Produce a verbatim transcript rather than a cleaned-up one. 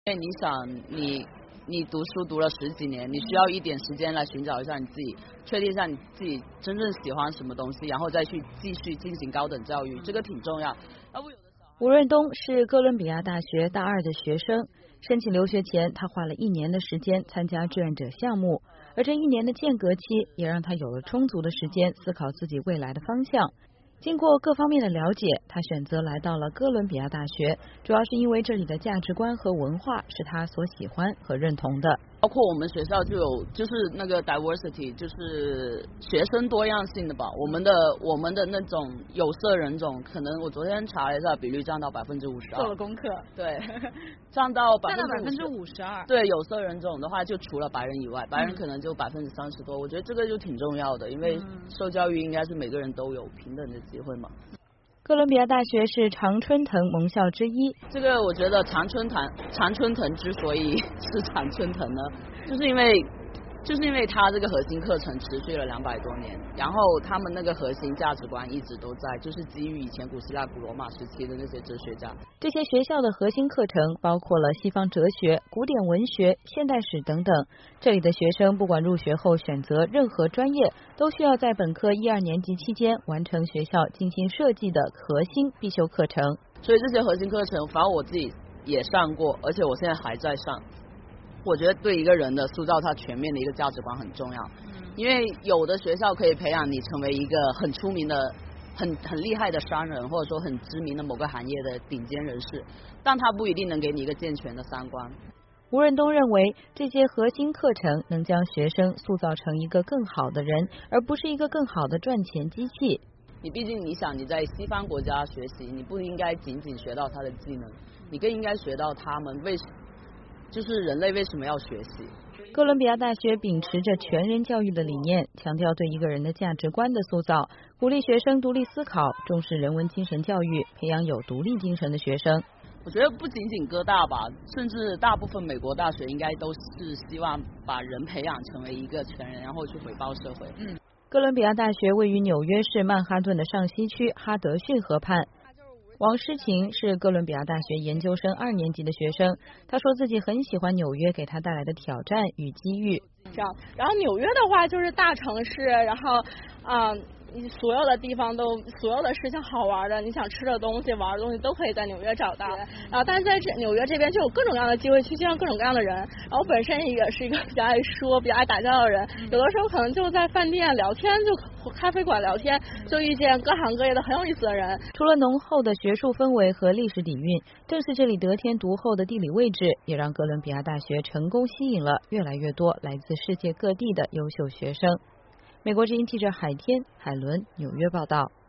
因为你想你。你读书读了十几年，你需要一点时间来寻找一下你自己，确定一下你自己真正喜欢什么东西，然后再去继续进行高等教育，这个挺重要。 吴润东是哥伦比亚大学大二的学生，申请留学前，他花了一年的时间参加志愿者项目，而这一年的间隔期也让他有了充足的时间思考自己未来的方向。经过各方面的了解，他选择来到了哥伦比亚大学，主要是因为这里的价值观和文化是他所喜欢和认同的。 包括我们学校就有就是那个 diversity， 就是学生多样性的吧。我们的我们的那种有色人种，可能我昨天查了一下，比率占到百分之五十二。 做了功课， 对，占到占到百分之五十二。 对，有色人种的话，就除了白人以外，白人可能就百分之三十多。我觉得这个就挺重要的，因为受教育应该是每个人都有平等的机会嘛。 哥伦比亚大学是常春藤盟校之一。 这个我觉得常春藤常春藤之所以是常春藤呢，就是因为就是因为它这个核心课程持续了两百多年，然后他们那个核心价值观一直都在，就是基于以前古希腊、古罗马时期的那些哲学家。 这些学校的核心课程包括了西方哲学、古典文学、现代史等等。这里的学生不管入学后选择任何专业，都需要在本科一二年级期间完成学校精心设计的核心必修课程。 所以这些核心课程，反正我自己也上过，而且我现在还在上。我觉得对一个人的塑造他全面的一个价值观很重要，因为有的学校可以培养你成为一个很出名的很很厉害的商人，或者说很知名的某个行业的顶尖人士，但他不一定能给你一个健全的三观。 吴润东认为这些核心课程能将学生塑造成一个更好的人，而不是一个更好的赚钱机器。 你毕竟你想你在西方国家学习，你不应该仅仅学到他的技能，你更应该学到他们为什就是人类为什么要学习。 哥伦比亚大学秉持着全人教育的理念，强调对一个人的价值观的塑造，鼓励学生独立思考，重视人文精神教育，培养有独立精神的学生。 我觉得不仅仅哥大吧，甚至大部分美国大学应该都是希望把人培养成为一个全人，然后去回报社会。 嗯，哥伦比亚大学位于纽约市曼哈顿的上西区哈德逊河畔。王诗晴是哥伦比亚大学研究生二年级的学生，他说自己很喜欢纽约给他带来的挑战与机遇。 这样，然后纽约的话就是大城市，然后啊。呃你所有的地方都，所有的事情好玩的，你想吃的东西、玩的东西都可以在纽约找到。然后，但是在这纽约这边就有各种各样的机会去见各种各样的人。然后本身也是一个比较爱说、比较爱打交道的人，有的时候可能就在饭店聊天，就咖啡馆聊天，就遇见各行各业的很有意思的人。 除了浓厚的学术氛围和历史底蕴，正是这里得天独厚的地理位置，也让哥伦比亚大学成功吸引了越来越多来自世界各地的优秀学生。美国之音记者海天、海伦纽约报道。